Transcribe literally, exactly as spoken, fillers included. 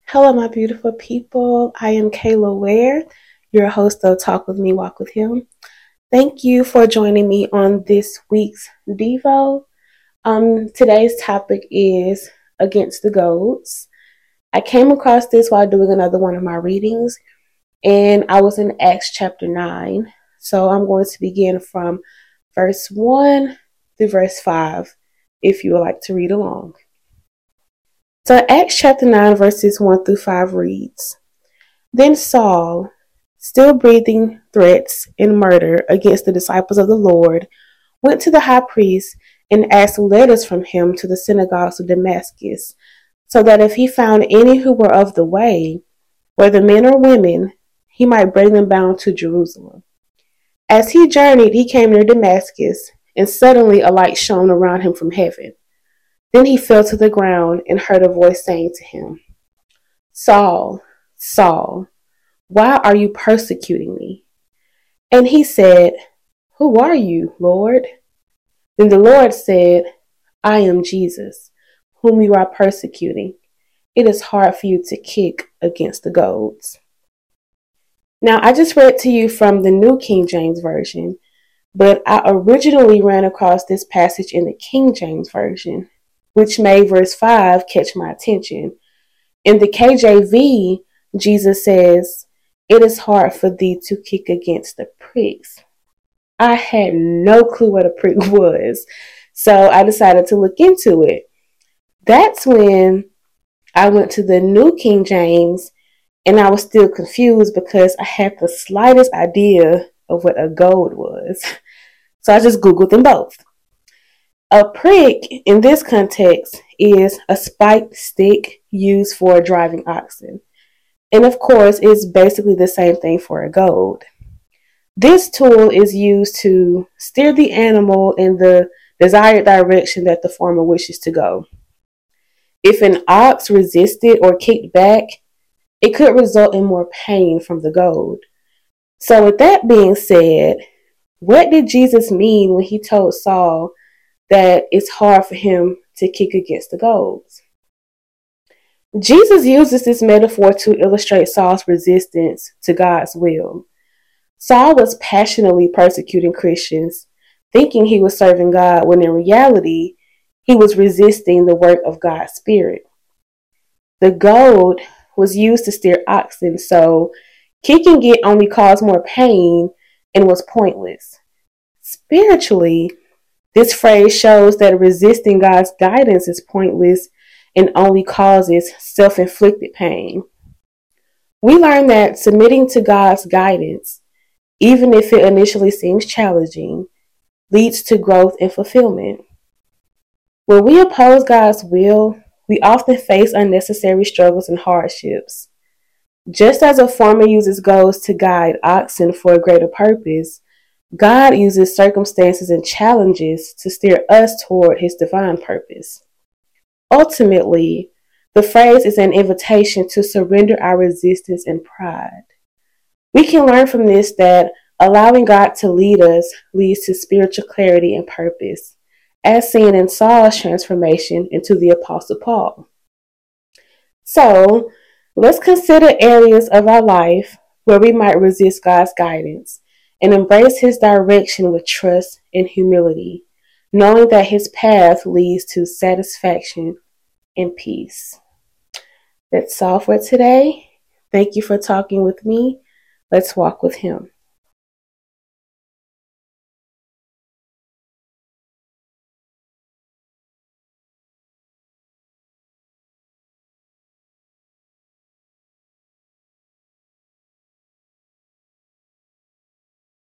Hello, my beautiful people. I am Kayla Ware, your host of Talk With Me, Walk With Him. Thank you for joining me on this week's Devo. Um, today's topic is Against the Goads. I came across this while doing another one of my readings, and I was in Acts chapter nine. So I'm going to begin from verse one through verse five if you would like to read along. So Acts chapter nine, verses one through five reads, Then Saul, still breathing threats and murder against the disciples of the Lord, went to the high priest and asked letters from him to the synagogues of Damascus, so that if he found any who were of the way, whether men or women, he might bring them bound to Jerusalem. As he journeyed, he came near Damascus, and suddenly a light shone around him from heaven. Then he fell to the ground and heard a voice saying to him, Saul, Saul, why are you persecuting me? And he said, Who are you, Lord? Then the Lord said, I am Jesus, whom you are persecuting. It is hard for you to kick against the goads. Now, I just read to you from the New King James Version, but I originally ran across this passage in the King James Version, which made verse five catch my attention. In the K J V, Jesus says, It is hard for thee to kick against the pricks. I had no clue what a prick was, so I decided to look into it. That's when I went to the New King James, and I was still confused because I had the slightest idea of what a goad was. So I just Googled them both. A prick, in this context, is a spiked stick used for driving oxen. And of course, it's basically the same thing for a goad. This tool is used to steer the animal in the desired direction that the farmer wishes to go. If an ox resisted or kicked back, it could result in more pain from the goad. So with that being said, what did Jesus mean when he told Saul that it's hard for him to kick against the goads? Jesus uses this metaphor to illustrate Saul's resistance to God's will. Saul was passionately persecuting Christians, thinking he was serving God, when in reality, he was resisting the work of God's Spirit. The goad was used to steer oxen, so kicking it only caused more pain and was pointless. Spiritually, this phrase shows that resisting God's guidance is pointless and only causes self-inflicted pain. We learn that submitting to God's guidance, even if it initially seems challenging, leads to growth and fulfillment. When we oppose God's will, we often face unnecessary struggles and hardships. Just as a farmer uses goads to guide oxen for a greater purpose, God uses circumstances and challenges to steer us toward his divine purpose. Ultimately, the phrase is an invitation to surrender our resistance and pride. We can learn from this that allowing God to lead us leads to spiritual clarity and purpose, as seen in Saul's transformation into the Apostle Paul. So, let's consider areas of our life where we might resist God's guidance and embrace his direction with trust and humility, knowing that his path leads to satisfaction and peace. That's all for today. Thank you for talking with me. Let's walk with him.